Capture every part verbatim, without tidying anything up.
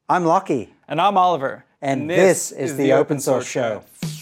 I'm Lockie. And I'm Oliver. And, and this, this is, is the, the Open Source, Source Show.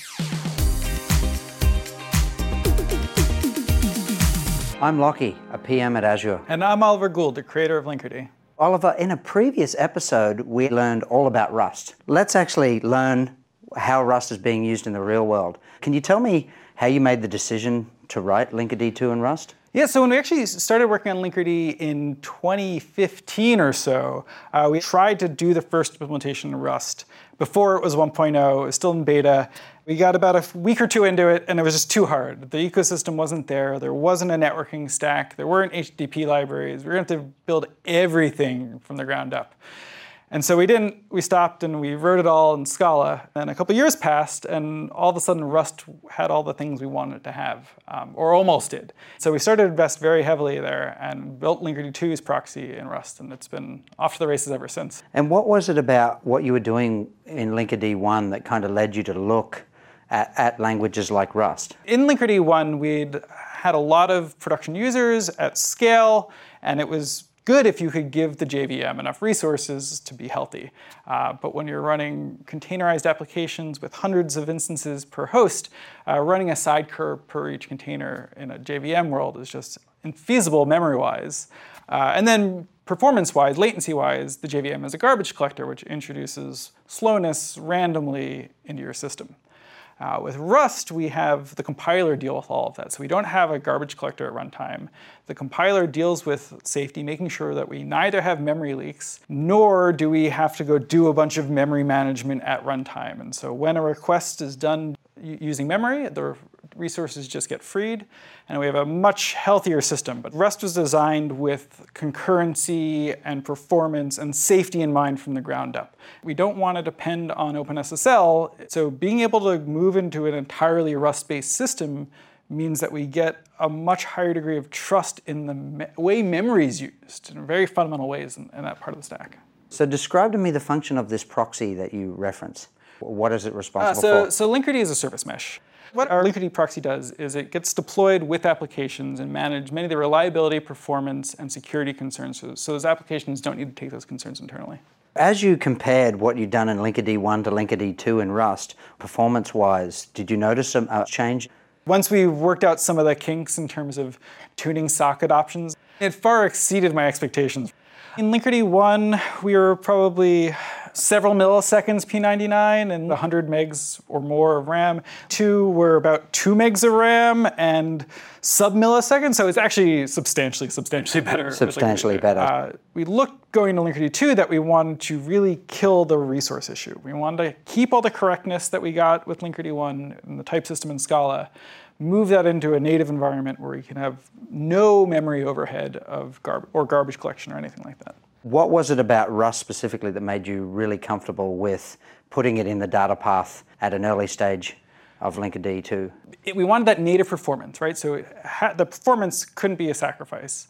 I'm Lockie, a P M at Azure. And I'm Oliver Gould, the creator of Linkerd. Oliver, in a previous episode, we learned all about Rust. Let's actually learn how Rust is being used in the real world. Can you tell me how you made the decision to write Linkerd two in Rust? Yeah, so when we actually started working on Linkerd in twenty fifteen or so, uh, we tried to do the first implementation in Rust. Before it was one point oh, it was still in beta. We got about a week or two into it, and it was just too hard. The ecosystem wasn't there. There wasn't a networking stack. There weren't H T T P libraries. We were going to have to build everything from the ground up. And so we didn't, we stopped and we wrote it all in Scala. And a couple years passed, and all of a sudden Rust had all the things we wanted it to have, um, or almost did. So we started to invest very heavily there and built Linkerd two's proxy in Rust, and it's been off to the races ever since. And what was it about what you were doing in Linkerd one that kind of led you to look at, at languages like Rust? In Linkerd one, we'd had a lot of production users at scale, and it was good if you could give the J V M enough resources to be healthy. Uh, but when you're running containerized applications with hundreds of instances per host, uh, running a sidecar per each container in a J V M world is just infeasible memory-wise. Uh, and then performance-wise, latency-wise, the J V M is a garbage collector, which introduces slowness randomly into your system. Uh, with Rust, we have the compiler deal with all of that. So we don't have a garbage collector at runtime. The compiler deals with safety, making sure that we neither have memory leaks, nor do we have to go do a bunch of memory management at runtime. And so when a request is done using memory, the resources just get freed, and we have a much healthier system. But Rust was designed with concurrency and performance and safety in mind from the ground up. We don't want to depend on OpenSSL, so being able to move into an entirely Rust-based system means that we get a much higher degree of trust in the me- way memory is used in very fundamental ways in, in that part of the stack. So describe to me the function of this proxy that you reference. What is it responsible uh, so, for? So Linkerd is a service mesh. What our Linkerd proxy does is it gets deployed with applications and manage many of the reliability, performance, and security concerns. So, so those applications don't need to take those concerns internally. As you compared what you'd done in Linkerd one to Linkerd two in Rust, performance-wise, did you notice some uh, change? Once we worked out some of the kinks in terms of tuning socket options, it far exceeded my expectations. In Linkerd one, we were probably several milliseconds P ninety-nine and one hundred megs or more of RAM. Two were about two megs of RAM and sub-milliseconds, so it's actually substantially, substantially better. Substantially better. Uh, we looked going to Linkerd two that we wanted to really kill the resource issue. We wanted to keep all the correctness that we got with Linkerd one and the type system in Scala, move that into a native environment where we can have no memory overhead of gar- or garbage collection or anything like that. What was it about Rust specifically that made you really comfortable with putting it in the data path at an early stage of Linkerd two? It, we wanted that native performance, right? So it ha- the performance couldn't be a sacrifice.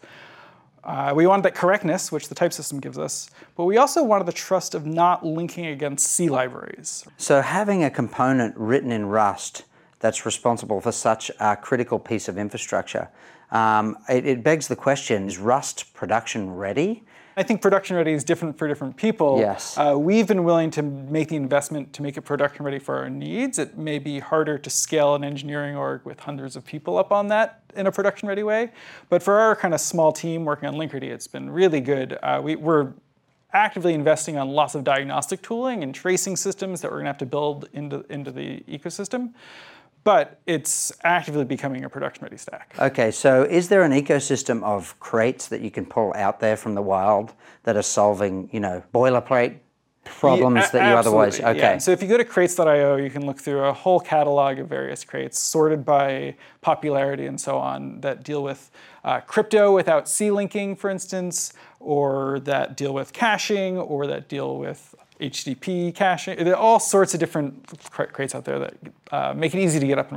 Uh, we wanted that correctness, which the type system gives us, but we also wanted the trust of not linking against C libraries. So having a component written in Rust that's responsible for such a critical piece of infrastructure, um, it, it begs the question, is Rust production ready? I think production ready is different for different people. Yes. Uh, we've been willing to make the investment to make it production ready for our needs. It may be harder to scale an engineering org with hundreds of people up on that in a production ready way. But for our kind of small team working on Linkerd, it's been really good. Uh, we, we're actively investing on lots of diagnostic tooling and tracing systems that we're going to have to build into, into the ecosystem. But it's actively becoming a production-ready stack. Okay, so is there an ecosystem of crates that you can pull out there from the wild that are solving, you know, boilerplate problems yeah, a- that you otherwise... Okay. Yeah. So if you go to crates dot io, you can look through a whole catalog of various crates sorted by popularity and so on that deal with uh, crypto without C-linking, for instance, or that deal with caching, or that deal with H T T P caching. There are all sorts of different crates out there that uh, make it easy to get up and running.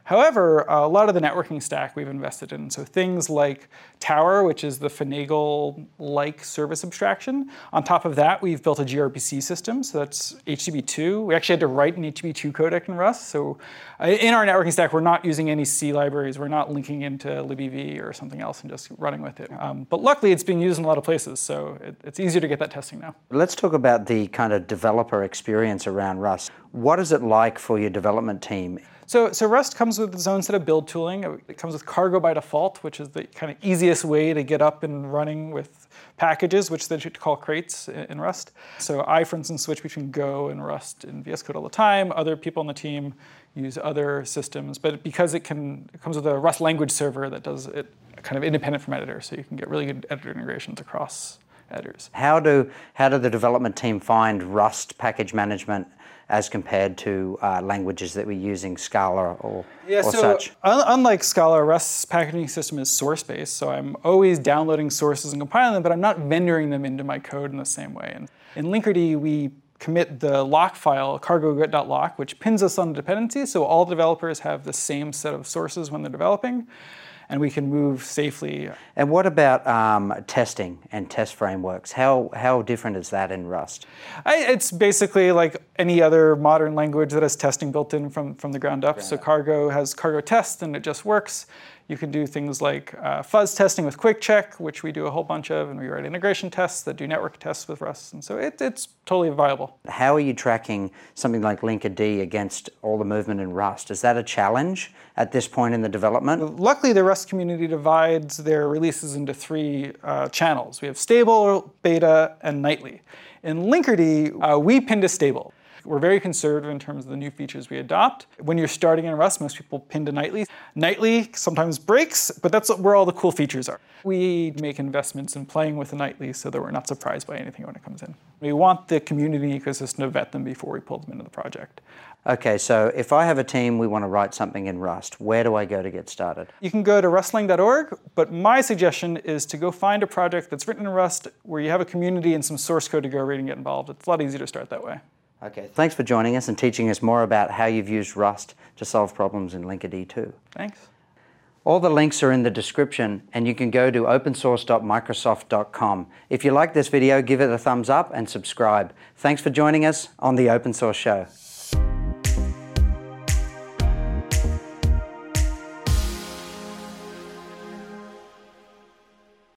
However, a lot of the networking stack we've invested in, so things like Tower, which is the Finagle-like service abstraction. On top of that, we've built a gRPC system, so that's H T T P two. We actually had to write an H T T P two codec in Rust, so in our networking stack, we're not using any C libraries. We're not linking into libev or something else and just running with it. Um, but luckily, it's being used in a lot of places, so it, it's easier to get that testing now. Let's talk about the kind of developer experience around Rust. What is it like for your development team? So, so Rust comes with its own set of build tooling. It comes with Cargo by default, which is the kind of easiest way to get up and running with packages, which they should call crates in Rust. So I, for instance, switch between Go and Rust in V S Code all the time. Other people on the team use other systems, but because it can, it comes with a Rust language server that does it kind of independent from editor, so you can get really good editor integrations across editors. How do how do the development team find Rust package management as compared to uh, languages that we're using, Scala or, yeah, or so such? Un unlike Scala, Rust's packaging system is source-based, so I'm always downloading sources and compiling them, but I'm not vendoring them into my code in the same way. And in Linkerd, we commit the lock file, cargo.lock, which pins us on the dependency, so all developers have the same set of sources when they're developing, and we can move safely. And what about um, testing and test frameworks? How, how different is that in Rust? I, it's basically like any other modern language that has testing built in from, from the ground up. Ground so up. Cargo has Cargo test, and it just works. You can do things like uh, fuzz testing with QuickCheck, which we do a whole bunch of, and we write integration tests that do network tests with Rust. And so it, it's totally viable. How are you tracking something like Linkerd against all the movement in Rust? Is that a challenge at this point in the development? Luckily, the Rust community divides their releases into three uh, channels. We have stable, beta, and nightly. In Linkerd, uh, we pin to stable. We're very conservative in terms of the new features we adopt. When you're starting in Rust, most people pin to nightly. Nightly sometimes breaks, but that's where all the cool features are. We make investments in playing with the nightly so that we're not surprised by anything when it comes in. We want the community ecosystem to vet them before we pull them into the project. Okay, so if I have a team, we want to write something in Rust, where do I go to get started? You can go to rustling dot org, but my suggestion is to go find a project that's written in Rust where you have a community and some source code to go read and get involved. It's a lot easier to start that way. Okay, thanks for joining us and teaching us more about how you've used Rust to solve problems in Linkerd two. Thanks. All the links are in the description, and you can go to open source dot microsoft dot com. If you like this video, give it a thumbs up and subscribe. Thanks for joining us on the Open Source Show.